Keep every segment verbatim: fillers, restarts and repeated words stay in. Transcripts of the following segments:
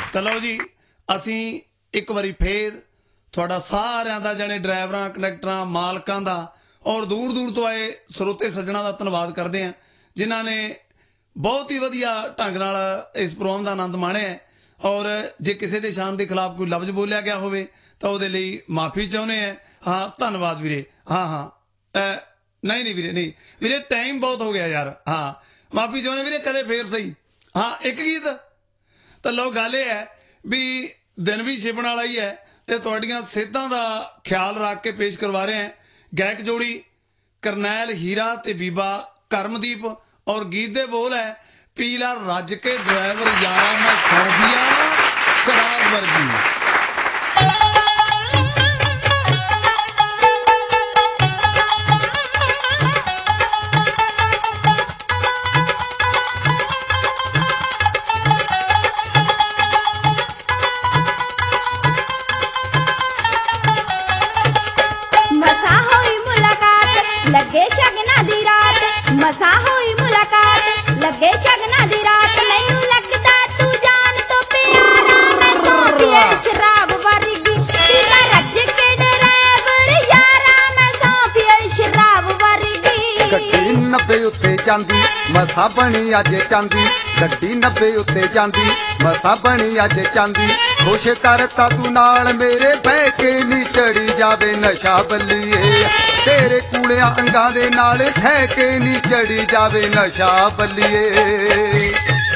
तो लो जी असी एक बारी फिर थोड़ा सारिਆਂ ਦਾ जाने ड्राइवरां कंडक्टरां मालकां दा और दूर दूर तो आए ਸਰੋਤੇ सज्जणा का धन्यवाद करते हैं जिन्हां ने बहुत ही वधिया ढंग नाल इस प्रोग्राम का आनंद माणिया और जे किसी के शान के खिलाफ कोई लफ्ज बोलिया गया होवे तो उहदे लई माफ़ी चाहुंदे हैं। हाँ धन्यवाद वीरे। हाँ हाँ ए, नहीं नहीं वीरे नहीं वीरे टाइम बहुत हो गया यार। हाँ माफ़ी चाहुंदे वीरे कदे फिर सही। हाँ एक गीत तो लो गल ये है भी दिन भी छिपण वाला ही है तो तुहाडीआं सेहतां दा ख्याल रख के पेश करवा रहे हैं गायक जोड़ी करनैल हीरा ते बीबा करमदीप और गीत दे बोल है पीला रज के ड्राइवर यारा मैं सौंपिया शराब वर्गी। लगे शगना दी रात मसा हुई मुलाकात लगे शगना दी रात मैनू लगदा तू जान तो प्यारा मैं सौंपिया शराब वर्गी पीला रज के ड्राइवर यारा मैं सौंपिया शराब वर्गी। गड्डी नब्बे उत्ते जांदी मसा बनी अज चांदी गड्डी नब्बे उत्ते जांदी मसा बनी अज चांदी खुश करता तू नाल मेरे बह के नी चढ़ी जावे नशा बल्लीए तेरे कूड़िया अंगां दे नाल खै के नी चढ़ी जावे नशा बल्लीए।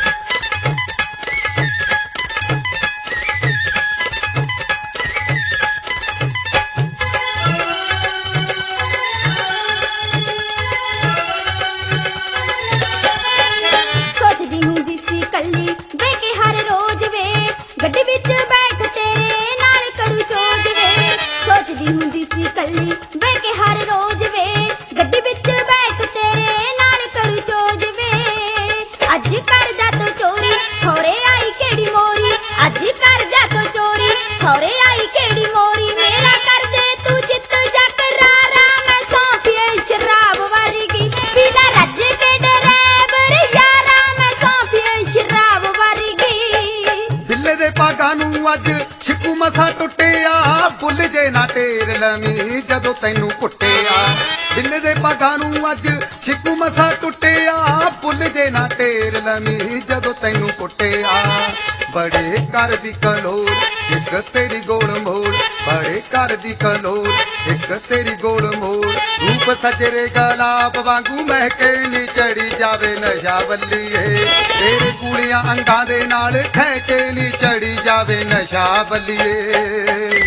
सोचदी हुंदी सी कल्ली वे के हर रोज वे गड्डी विच बैठ तेरे नाल करू चोज वे सोचदी हुंदी सी कल्ली वे के हर रोज वे गड्डी विच बैठ तेरे नाल करू चोज वे अज कर जा तो चोरी खौरे आई केड़ी मोरी अज कर जा तो चोरी खौरे आई केड़ी मोरी मेरा कर दे तू चित जकरारा मैं सौंपिया शराब वर्गी पीला रज के ड्राइवर यारा मैं सौंपिया शराब वर्गी। बिल्ले दे पागां नूं अज छिकू मसा टुटिया भुल जे ना टेर लवी जदों तैनू कुटिया बिल्ले दे पागां नूं अज छिकू मसा टुटिया भुल जे ना टेर लवी जदों तैनू कुटिया बड़े कर दी कलोर एक तेरी गोल मोड़ बड़े कर दी कलोर एक तेरी गोल मोड़ रूप सजरे गुलाब वांगू महके नी चढ़ी जावे नशा बल्लीए तेरे कूड़ियां अंगां दे नाल खै के नी चढ़ी जावे नशा बल्लीए।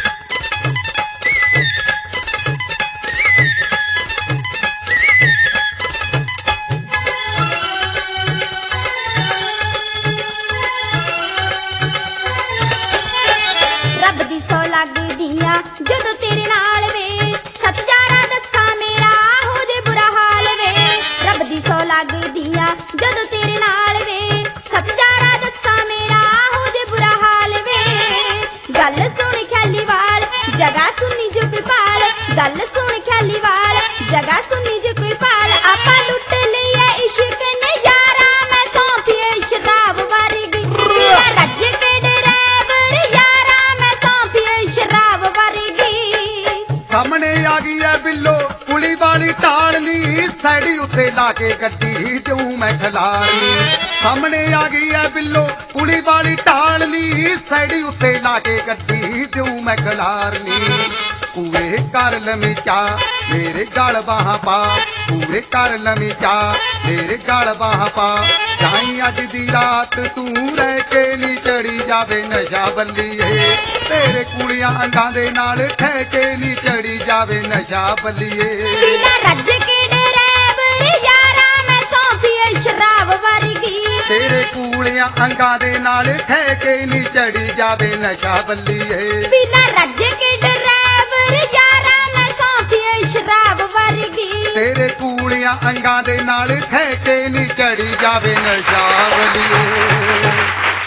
रब दी सौ लगदियां जदों तेरे नाल वे सत जारा दस्सा मेरा हो जे बुरा हाल वे रब दी सौ लगदियां जदों तेरे नाल वे सत जारा दस्सा मेरा हो जे बुरा हाल वे गल सुन ख्याली वाल जगह सुनी जो कोई पाल गल सुन ख्याली वाल जगह सुनी जो कोई पाल आपा लुट लिया इश्क ने यारा मैं सौंपिया शराब वर्गी पीला रज के ड्राइवर यारा मैं सौंपिया शराब वर्गी। सामने आ गई है बिल्लो पुली वाली टालनी सैडी उत्ते लाके गड्डी दूं मैं खलारनी सामने आ गई है बिल्लो पुली वाली टालनी सैडी उत्ते लाके गड्डी दूं मैं खलारनी पूरे कर लमी चा मेरे गल बाह पा पूरे कर लमी चा मेरे गल बाह पा जाई अज दी रात तू रह के नी चढ़ी जावे नशा बल्लीए तेरे कूड़ियां अंगां दे नाल खै के नी चढ़ी जावे नशा बल्लीए। पीला रज के ड्राइवर यारा मैं सौंपिया शराब वर्गी तेरे कूड़ियां अंगां दे नाल खै के नी चढ़ी जावे नशा बल्लीए। पीला रज के ड्राइवर यारा मैं सौंपिया शराब वर्गी तेरे कूड़ियां अंगां दे नाल खै के नी चढ़ी जावे नशा बल्लीए।